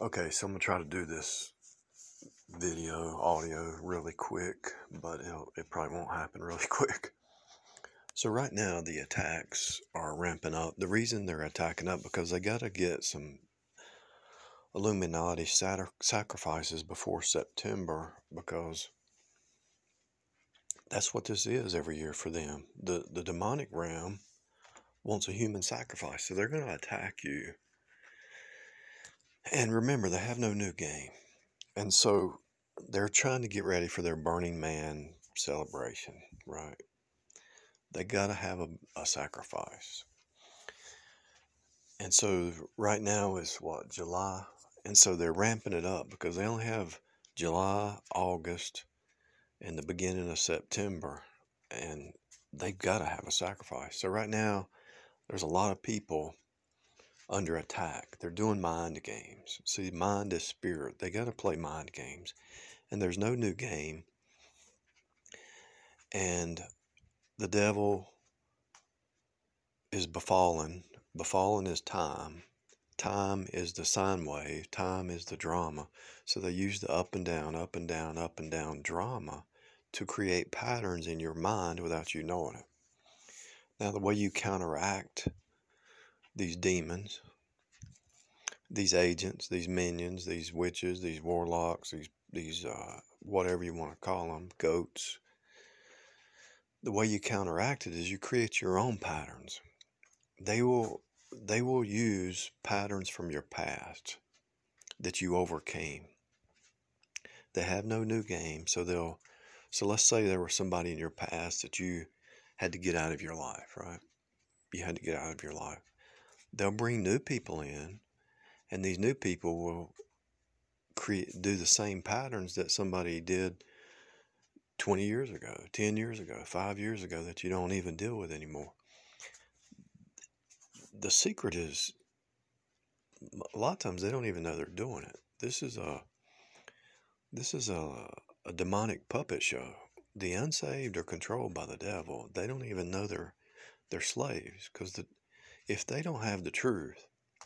Okay, so I'm gonna try to do this audio really quick, but it probably won't happen really quick. So right now the attacks are ramping up. The reason they're attacking up because they got to get some Illuminati sacrifices before September, because that's what this is every year for them. The demonic realm wants a human sacrifice, so they're going to attack you. And remember, they have no new game. And so they're trying to get ready for their Burning Man celebration, right? They got to have a sacrifice. And so right now is what, July? And so they're ramping it up because they only have July, August, and the beginning of September. And they've got to have a sacrifice. So right now, there's a lot of people under attack. They're doing mind games. See, mind is spirit. They got to play mind games. And there's no new game. And the devil is befallen. Befallen is time. Time is the sine wave. Time is the drama. So they use the up and down, up and down, up and down drama to create patterns in your mind without you knowing it. Now, the way you counteract these demons, these agents, these minions, these witches, these warlocks, these whatever you want to call them, goats, the way you counteract it is you create your own patterns. They will use patterns from your past that you overcame. They have no new game, so let's say there was somebody in your past that you had to get out of your life, right? You had to get out of your life. They'll bring new people in, and these new people will do the same patterns that somebody did 20 years ago, 10 years ago, 5 years ago that you don't even deal with anymore. The secret is, a lot of times they don't even know they're doing it. This is a demonic puppet show. The unsaved are controlled by the devil. They don't even know they're slaves, because if they don't have the truth,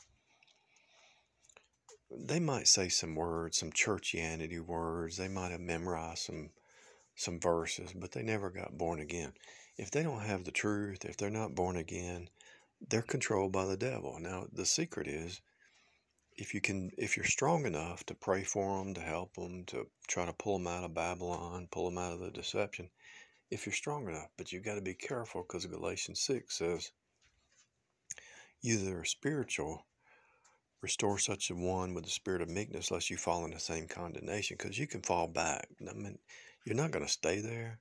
they might say some words, some churchianity words. They might have memorized some verses, but they never got born again. If they don't have the truth, if they're not born again, they're controlled by the devil. Now, the secret is, if you're strong enough to pray for them, to help them, to try to pull them out of Babylon, pull them out of the deception, if you're strong enough, but you've got to be careful, because Galatians 6 says, you that are spiritual, restore such a one with the spirit of meekness, lest you fall in the same condemnation, because you can fall back. I mean, you're not going to stay there.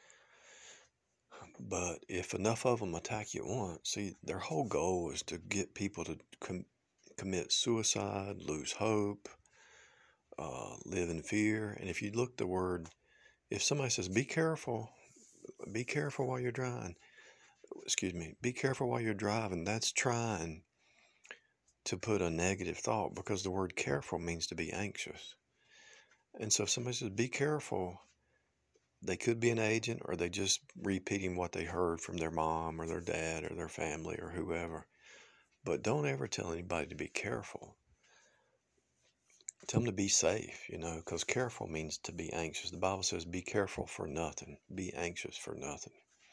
But if enough of them attack you at once, see, their whole goal is to get people to commit suicide, lose hope, live in fear. And if you look the word, if somebody says, be careful while you're driving, be careful while you're driving, that's trying to put a negative thought, because the word careful means to be anxious. And so if somebody says, be careful, they could be an agent, or they just repeating what they heard from their mom or their dad or their family or whoever. But don't ever tell anybody to be careful. Tell them to be safe, because careful means to be anxious. The Bible says, be careful for nothing. Be anxious for nothing.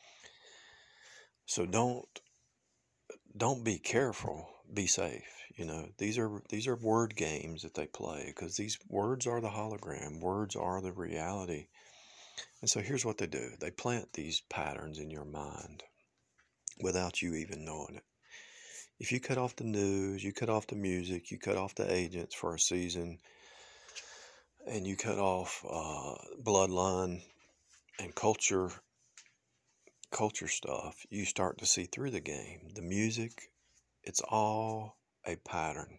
So don't be careful. Be safe. These are word games that they play, because these words are the hologram. Words are the reality. And so here's what they do. They plant these patterns in your mind without you even knowing it. If you cut off the news, you cut off the music, you cut off the agents for a season, and you cut off bloodline and culture stuff, you start to see through the game. The music, it's all a pattern.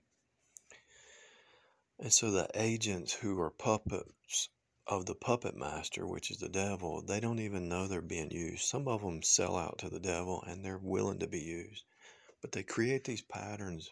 And so the agents who are puppets of the puppet master, which is the devil, they don't even know they're being used. Some of them sell out to the devil and they're willing to be used. But they create these patterns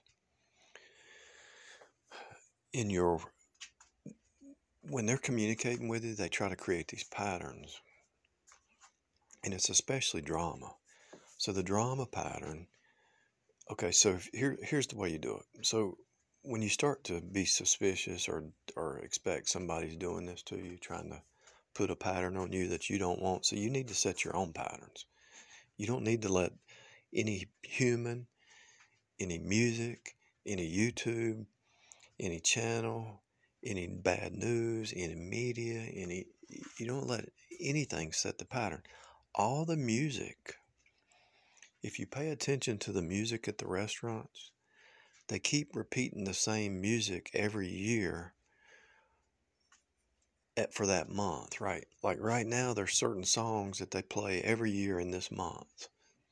when they're communicating with you, they try to create these patterns. And it's especially drama. So the drama pattern, okay, so here's the way you do it. So when you start to be suspicious or expect somebody's doing this to you, trying to put a pattern on you that you don't want, so you need to set your own patterns. You don't need to let any human, any music, any YouTube, any channel, any bad news, any media, you don't let anything set the pattern. All the music, if you pay attention to the music at the restaurants, they keep repeating the same music every year for that month, right? Like right now, there's certain songs that they play every year in this month.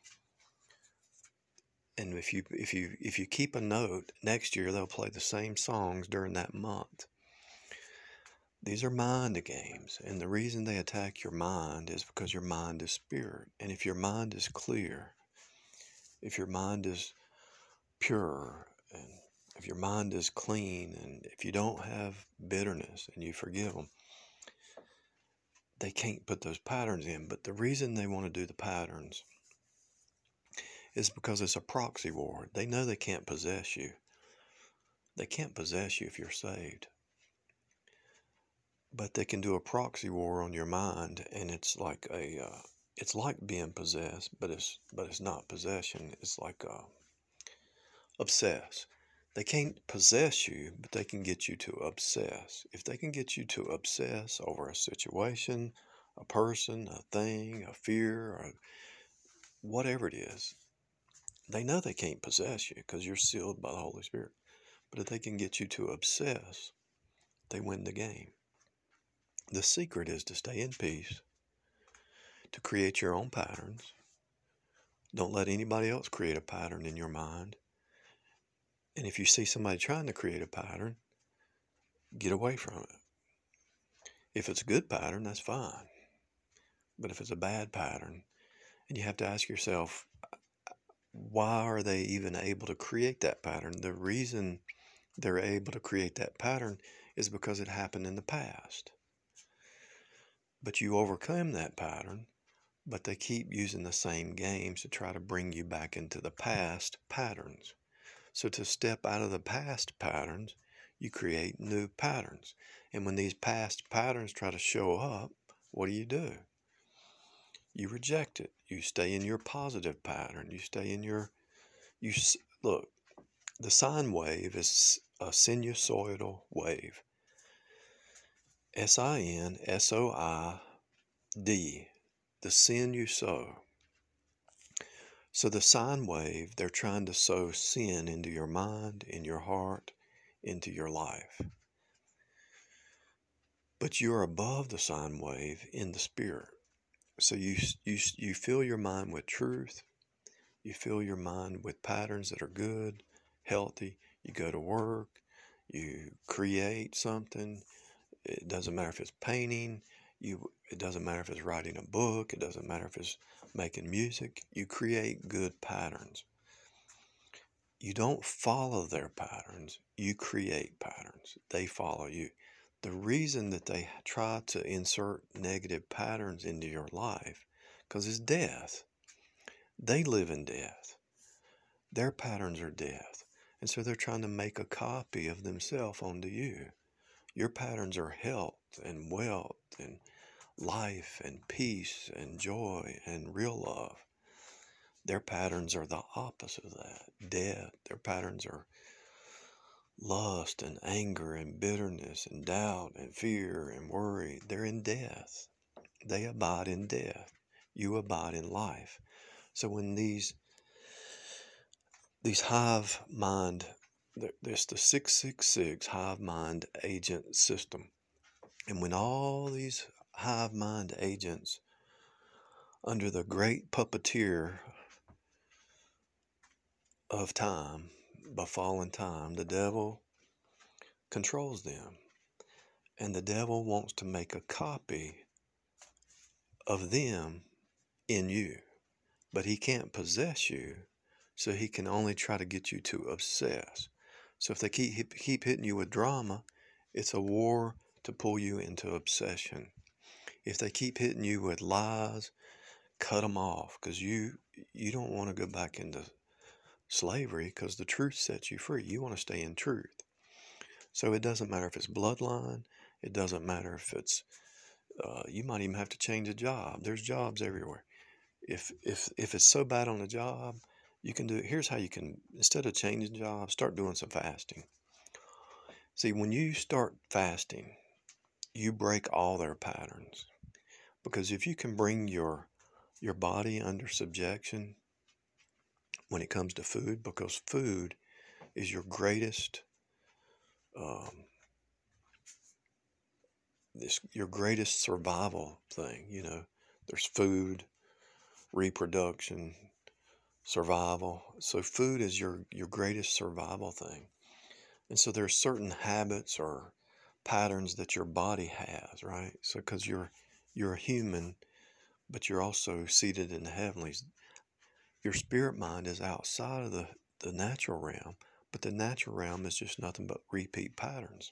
And if you keep a note, next year they'll play the same songs during that month. These are mind games, and the reason they attack your mind is because your mind is spirit. And if your mind is clear, if your mind is pure, and if your mind is clean, and if you don't have bitterness and you forgive them, they can't put those patterns in. But the reason they want to do the patterns is because it's a proxy war. They know they can't possess you. They can't possess you if you're saved. But they can do a proxy war on your mind, and it's like it's like being possessed, but it's not possession. It's like obsess. They can't possess you, but they can get you to obsess. If they can get you to obsess over a situation, a person, a thing, a fear, or whatever it is, they know they can't possess you because you're sealed by the Holy Spirit. But if they can get you to obsess, they win the game. The secret is to stay in peace, to create your own patterns. Don't let anybody else create a pattern in your mind. And if you see somebody trying to create a pattern, get away from it. If it's a good pattern, that's fine. But if it's a bad pattern, and you have to ask yourself, why are they even able to create that pattern? The reason they're able to create that pattern is because it happened in the past. But you overcome that pattern, but they keep using the same games to try to bring you back into the past patterns. So to step out of the past patterns, you create new patterns. And when these past patterns try to show up, what do? You reject it. You stay in your positive pattern. You stay in your, look, the sine wave is a sinusoidal wave. SINSOID, the sin you sow. So the sine wave, they're trying to sow sin into your mind, in your heart, into your life. But you're above the sine wave in the spirit. So you fill your mind with truth. You fill your mind with patterns that are good, healthy. You go to work. You create something. It doesn't matter if it's painting. It doesn't matter if it's writing a book. It doesn't matter if it's making music. You create good patterns. You don't follow their patterns. You create patterns. They follow you. The reason that they try to insert negative patterns into your life, because it's death. They live in death. Their patterns are death. And so they're trying to make a copy of themselves onto you. Your patterns are health and wealth and life and peace and joy and real love. Their patterns are the opposite of that, death. Their patterns are lust and anger and bitterness and doubt and fear and worry. They're in death. They abide in death. You abide in life. So when these hive mind, there's the 666 hive mind agent system. And when all these hive mind agents under the great puppeteer of time, befallen time, the devil controls them. And the devil wants to make a copy of them in you. But he can't possess you, so he can only try to get you to obsess. So if they keep hitting you with drama, it's a war to pull you into obsession. If they keep hitting you with lies, cut them off, because you don't want to go back into slavery because the truth sets you free. You want to stay in truth. So it doesn't matter if it's bloodline. It doesn't matter if it's, you might even have to change a job. There's jobs everywhere. If it's so bad on the job, you can do it. Here's how you can, instead of changing jobs, start doing some fasting. See, when you start fasting, you break all their patterns. Because if you can bring your body under subjection when it comes to food, because food is your greatest your greatest survival thing. There's food, reproduction, survival. So food is your greatest survival thing. And so there's certain habits or patterns that your body has, right? So because you're a human, but you're also seated in the heavenlies. Your spirit mind is outside of the natural realm, but the natural realm is just nothing but repeat patterns.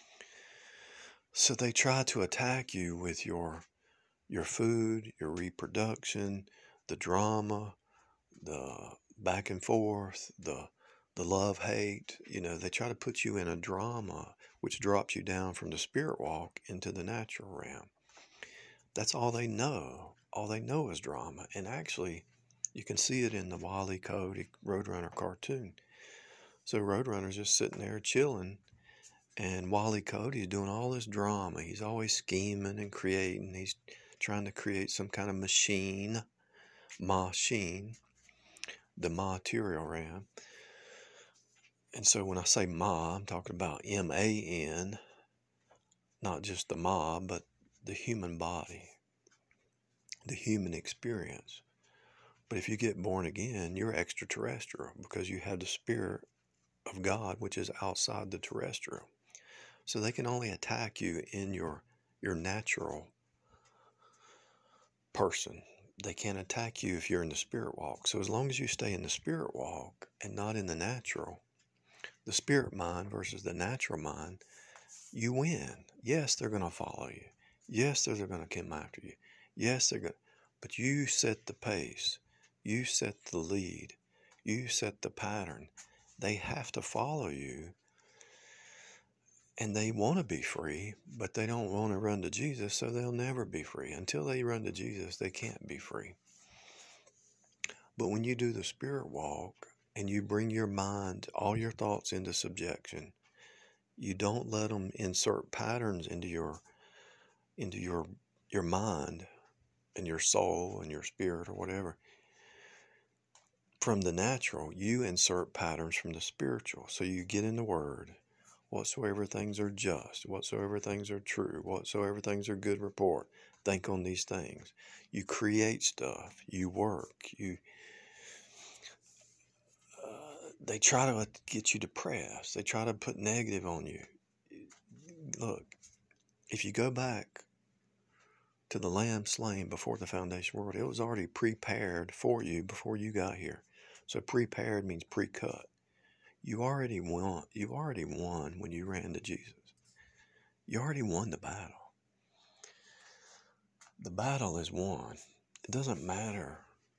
So they try to attack you with your food, your reproduction, the drama, the back and forth, the love hate. They try to put you in a drama which drops you down from the spirit walk into the natural realm. That's all they know. All they know is drama. And actually, you can see it in the Wile E. Coyote Roadrunner cartoon. So Roadrunner's just sitting there chilling, and Wile E. Coyote is doing all this drama. He's always scheming and creating. He's trying to create some kind of machine, the material realm. And so when I say Ma, I'm talking about M-A-N, not just the Ma, but the human body, the human experience. But if you get born again, you're extraterrestrial because you have the Spirit of God, which is outside the terrestrial. So they can only attack you in your natural person. They can't attack you if you're in the spirit walk. So as long as you stay in the spirit walk and not in the natural, the spirit mind versus the natural mind, you win. Yes, they're going to follow you. Yes, they're going to come after you. Yes, they're going to, but you set the pace. You set the lead. You set the pattern. They have to follow you. And they want to be free, but they don't want to run to Jesus, so they'll never be free. Until they run to Jesus, they can't be free. But when you do the spirit walk and you bring your mind, all your thoughts into subjection, you don't let them insert patterns into your mind and your soul and your spirit or whatever. From the natural, you insert patterns from the spiritual. So you get in the Word. Whatsoever things are just, whatsoever things are true, whatsoever things are good report, think on these things. You create stuff. You work. They try to get you depressed. They try to put negative on you. Look, if you go back to the Lamb slain before the foundation of the world, it was already prepared for you before you got here. So prepared means pre-cut. You already won. You already won when you ran to Jesus. You already won the battle. The battle is won. It doesn't matter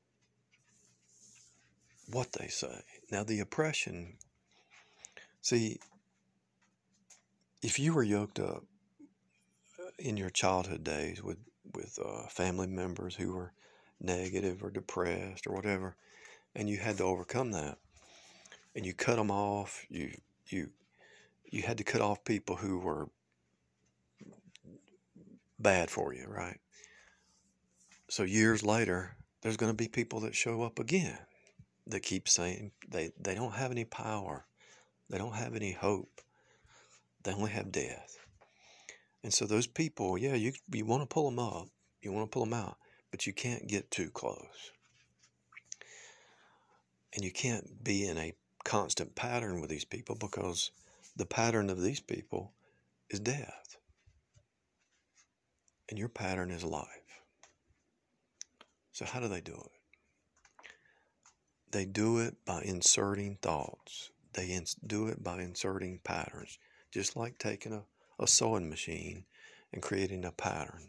what they say. Now the oppression, see, if you were yoked up in your childhood days with family members who were negative or depressed or whatever, and you had to overcome that, and you cut them off, you had to cut off people who were bad for you, right? So years later, there's going to be people that show up again that keep saying they don't have any power, they don't have any hope, they only have death. And so those people, yeah, you want to pull them up, you want to pull them out, but you can't get too close. And you can't be in a constant pattern with these people because the pattern of these people is death. And your pattern is life. So how do they do it? They do it by inserting thoughts. They do it by inserting patterns. Just like taking a sewing machine and creating a pattern.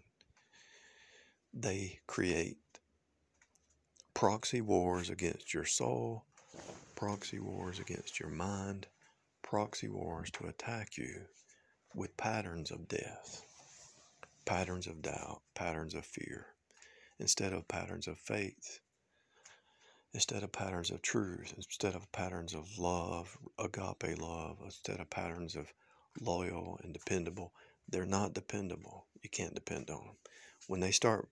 They create proxy wars against your soul, proxy wars against your mind, proxy wars to attack you with patterns of death, patterns of doubt, patterns of fear, instead of patterns of faith, instead of patterns of truth, instead of patterns of love, agape love, instead of patterns of loyal and dependable. They're not dependable. You can't depend on them. When they start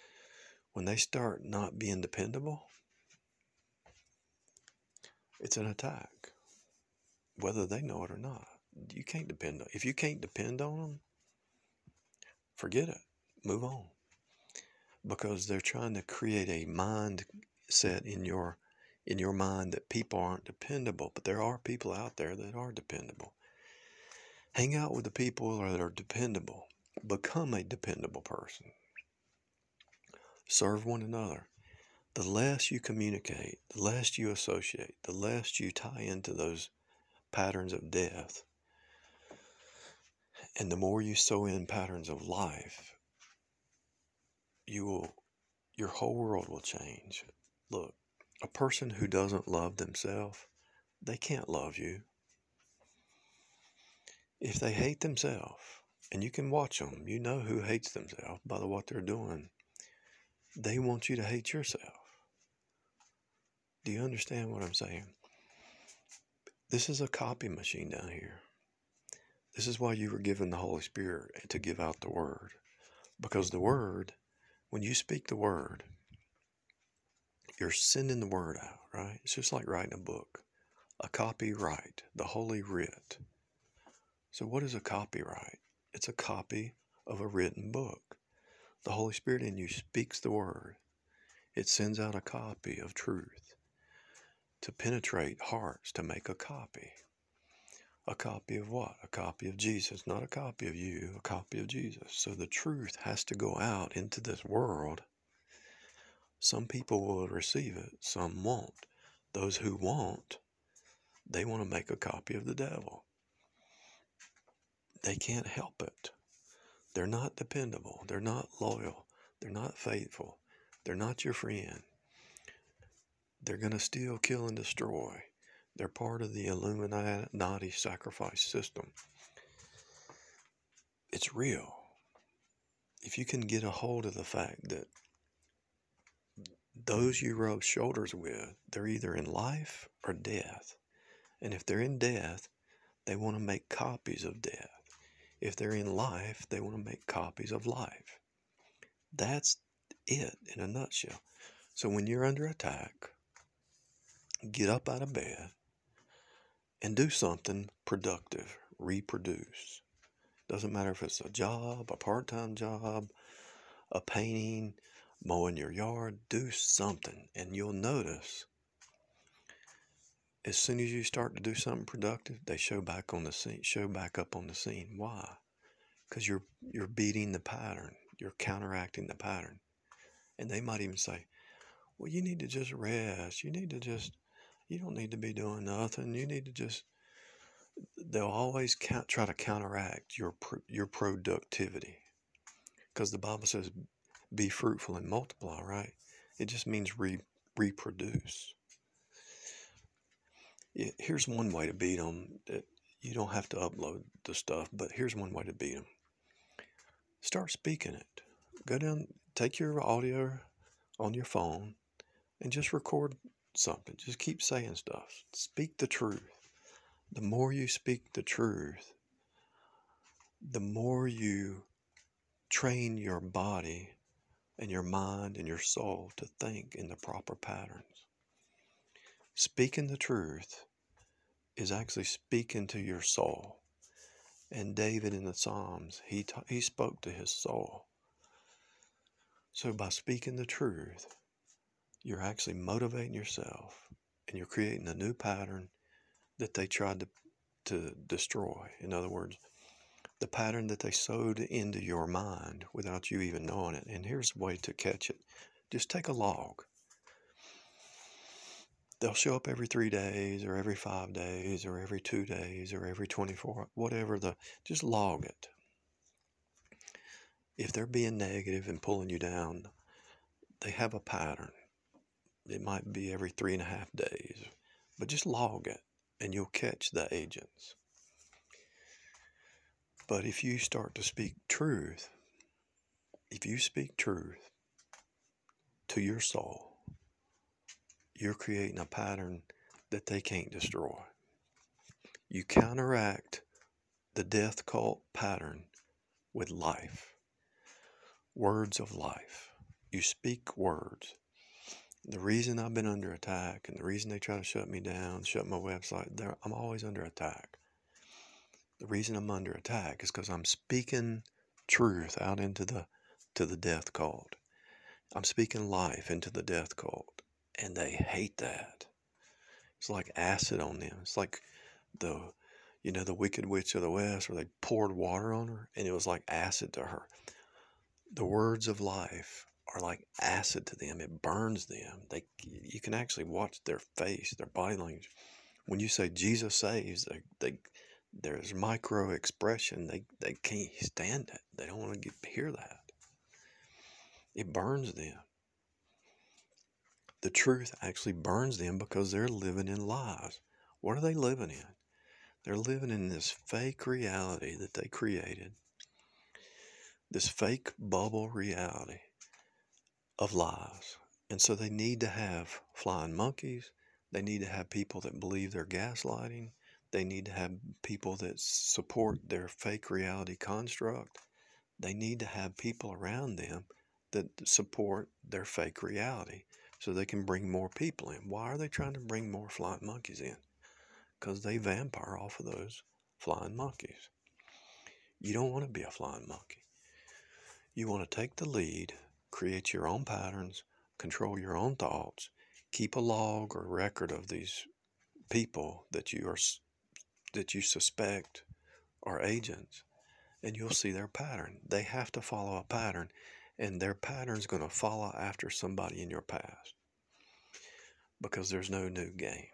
not being dependable, it's an attack, whether they know it or not. You can't depend on. If you can't depend on them, forget it. Move on. Because they're trying to create a mindset in your mind that people aren't dependable, but there are people out there that are dependable. Hang out with the people that are dependable. Become a dependable person. Serve one another. The less you communicate, the less you associate, the less you tie into those patterns of death, and the more you sow in patterns of life, your whole world will change. Look, a person who doesn't love themselves, they can't love you. If they hate themselves, and you can watch them, you know who hates themselves by what they're doing. They want you to hate yourself. Do you understand what I'm saying? This is a copy machine down here. This is why you were given the Holy Spirit to give out the word. Because the word, when you speak the word, you're sending the word out, right? It's just like writing a book. A copyright, the Holy Writ. So what is a copyright? It's a copy of a written book. The Holy Spirit in you speaks the word. It sends out a copy of truth to penetrate hearts, to make a copy. A copy of what? A copy of Jesus, not a copy of you, a copy of Jesus. So the truth has to go out into this world. Some people will receive it, some won't. Those who won't, they want to make a copy of the devil. They can't help it. They're not dependable. They're not loyal. They're not faithful. They're not your friend. They're going to steal, kill, and destroy. They're part of the Illuminati sacrifice system. It's real. If you can get a hold of the fact that those you rub shoulders with, they're either in life or death. And if they're in death, they want to make copies of death. If they're in life, they want to make copies of life. That's it in a nutshell. So when you're under attack, get up out of bed and do something productive. Reproduce. Doesn't matter if it's a job, a part-time job, a painting, mowing your yard. Do something, and you'll notice as soon as you start to do something productive, they show back up on the scene. Why? Because you're beating the pattern. You're counteracting the pattern. And they might even say, well, you need to just rest. You don't need to be doing nothing. They'll always try to counteract your productivity. Because the Bible says, be fruitful and multiply, right? It just means reproduce. Here's one way to beat them. That you don't have to upload the stuff, but here's one way to beat them. Start speaking it. Go down, take your audio on your phone, and just record something. Just keep saying stuff. Speak the truth. The more you speak the truth, the more you train your body and your mind and your soul to think in the proper patterns. Speaking the truth is actually speaking to your soul. And David in the Psalms, he spoke to his soul. So by speaking the truth, you're actually motivating yourself, and you're creating a new pattern that they tried to destroy. In other words, the pattern that they sewed into your mind without you even knowing it. And here's a way to catch it. Just take a log. They'll show up every 3 days or every 5 days or every 2 days or every 24, whatever just log it. If they're being negative and pulling you down, they have a pattern. It might be every 3.5 days, But just log it and you'll catch the agents. But if you start to speak truth, if you speak truth to your soul, you're creating a pattern that they can't destroy. You counteract the death cult pattern with life, words of life. You speak words. The reason I've been under attack and the reason they try to shut me down, shut my website, I'm always under attack. The reason I'm under attack is because I'm speaking truth out into the death cult. I'm speaking life into the death cult, and they hate that. It's like acid on them. It's like the Wicked Witch of the West, where they poured water on her, and it was like acid to her. The words of life are like acid to them. It burns them. You can actually watch their face, their body language. When you say Jesus saves, there's micro expression. They can't stand it. They don't want to hear that. It burns them. The truth actually burns them because they're living in lies. What are they living in? They're living in this fake reality that they created. This fake bubble reality of lies. And so they need to have flying monkeys. They need to have people that believe they're gaslighting. They need to have people that support their fake reality construct. They need to have people around them that support their fake reality so they can bring more people in. Why are they trying to bring more flying monkeys in? Because they vampire off of those flying monkeys. You don't want to be a flying monkey. You want to take the lead, create your own patterns, control your own thoughts, keep a log or record of these people that you suspect are agents, and you'll see their pattern. They have to follow a pattern, and their pattern's going to follow after somebody in your past because there's no new game.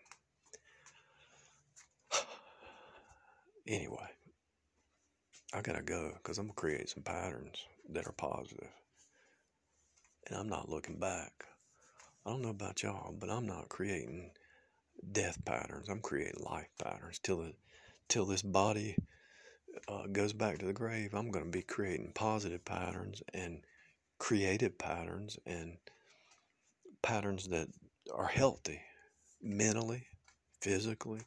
Anyway, I gotta go because I'm going to create some patterns that are positive, and I'm not looking back. I don't know about y'all, but I'm not creating death patterns. I'm creating life patterns till this body goes back to the grave. I'm going to be creating positive patterns and creative patterns and patterns that are healthy mentally, physically,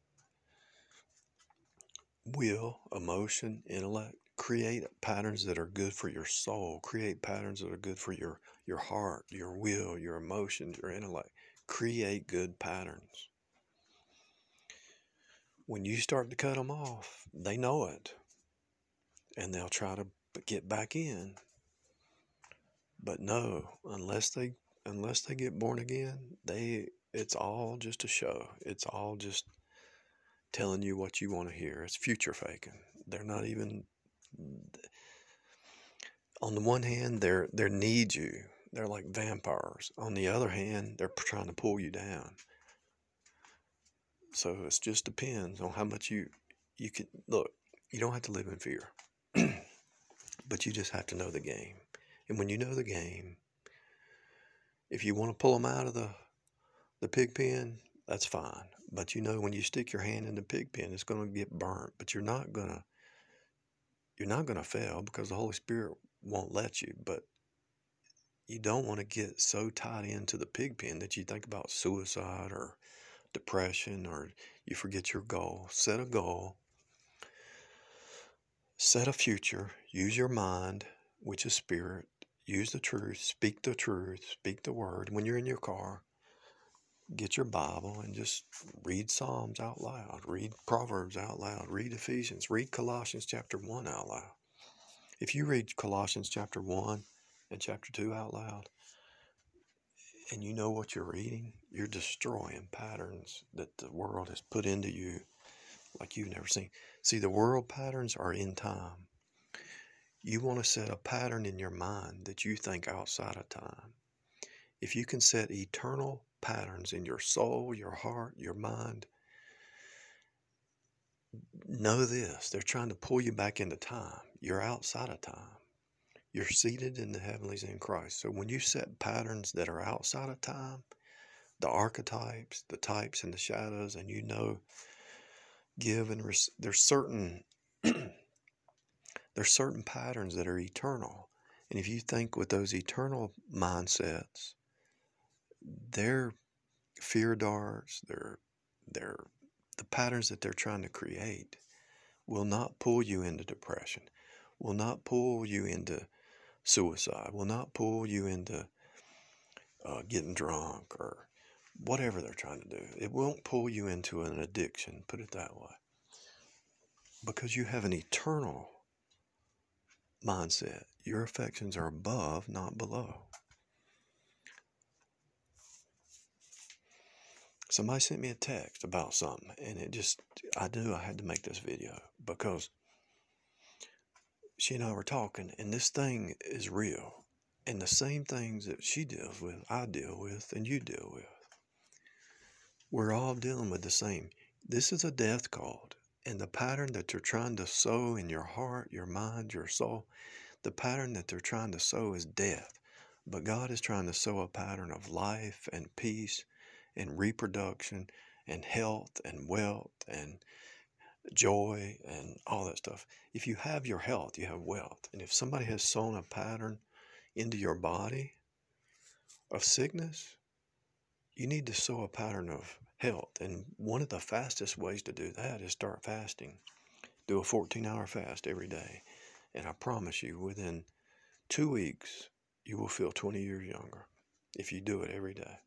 will, emotion, intellect. Create patterns that are good for your soul. Create patterns that are good for your heart, your will, your emotions, your intellect. Create good patterns. When you start to cut them off, they know it. And they'll try to get back in. But no, unless they get born again, it's all just a show. It's all just telling you what you want to hear. It's future faking. They're not even. On the one hand, they need you. They're like vampires. On the other hand, they're trying to pull you down. So it just depends on how much you can look. You don't have to live in fear, but you just have to know the game. And when you know the game, if you want to pull them out of the pig pen, that's fine. But when you stick your hand in the pig pen, it's going to get burnt. But you're not gonna fail because the Holy Spirit won't let you. But you don't want to get so tied into the pig pen that you think about suicide or depression or you forget your goal. Set a goal. Set a future. Use your mind, which is spirit. Use the truth. Speak the word. When you're in your car, get your Bible and just read Psalms out loud. Read Proverbs out loud. Read Ephesians. Read Colossians chapter 1 out loud. If you read Colossians chapter 1 and chapter 2 out loud, and you know what you're reading, you're destroying patterns that the world has put into you like you've never seen. See, the world patterns are in time. You want to set a pattern in your mind that you think outside of time. If you can set eternal patterns in your soul, your heart, your mind, know this. They're trying to pull you back into time. You're outside of time. You're seated in the heavenlies in Christ. So when you set patterns that are outside of time, the archetypes, the types and the shadows, and you know, give and there's certain there's certain patterns that are eternal. And if you think with those eternal mindsets, their fear darts, their the patterns that they're trying to create will not pull you into depression, will not pull you into suicide, will not pull you into getting drunk or whatever they're trying to do. It won't pull you into an addiction, put it that way, because you have an eternal mindset. Your affections are above, not below. Somebody sent me a text about something, and I knew I had to make this video because she and I were talking, and this thing is real. And the same things that she deals with, I deal with, and you deal with. We're all dealing with the same. This is a death cult. And the pattern that they're trying to sow in your heart, your mind, your soul, the pattern that they're trying to sow is death. But God is trying to sow a pattern of life and peace and reproduction and health and wealth and joy and all that stuff. If you have your health, you have wealth. And if somebody has sown a pattern into your body of sickness, you need to sow a pattern of health. And one of the fastest ways to do that is start fasting. Do a 14-hour fast every day. And I promise you, within 2 weeks, you will feel 20 years younger if you do it every day.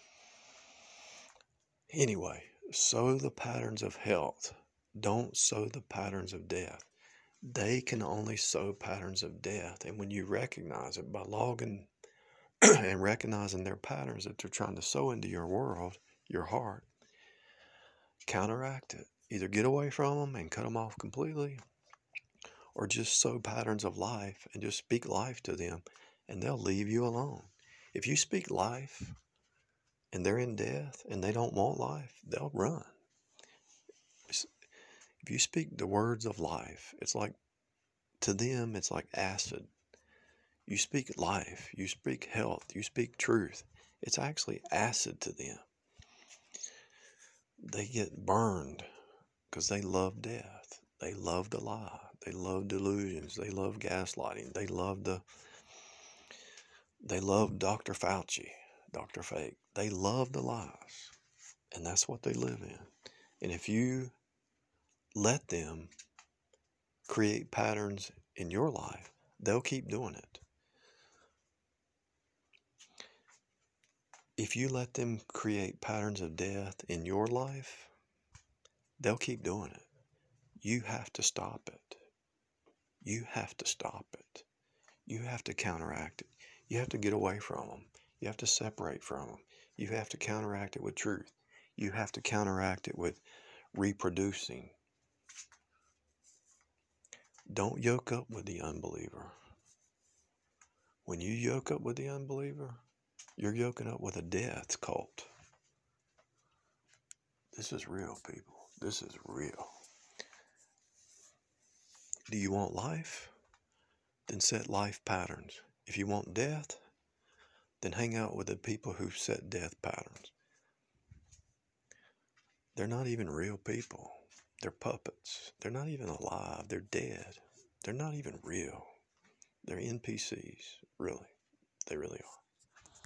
Anyway, sow the patterns of health. Don't sow the patterns of death. They can only sow patterns of death. And when you recognize it by logging and recognizing their patterns that they're trying to sow into your world, your heart, counteract it. Either get away from them and cut them off completely, or just sow patterns of life and just speak life to them, and they'll leave you alone. If you speak life and they're in death and they don't want life, they'll run. If you speak the words of life, it's like, to them, it's like acid. You speak life, you speak health, you speak truth. It's actually acid to them. They get burned because they love death. They love the lie. They love delusions. They love gaslighting. They love Dr. Fauci, Dr. Fake. They love the lies. And that's what they live in. And if you let them create patterns in your life, they'll keep doing it. If you let them create patterns of death in your life, they'll keep doing it. You have to stop it. You have to stop it. You have to counteract it. You have to get away from them. You have to separate from them. You have to counteract it with truth. You have to counteract it with reproducing. Don't yoke up with the unbeliever. When you yoke up with the unbeliever, you're yoking up with a death cult. This is real, people. This is real. Do you want life? Then set life patterns. If you want death, then hang out with the people who set death patterns. They're not even real people. They're puppets. They're not even alive. They're dead. They're not even real. They're NPCs, really. They really are.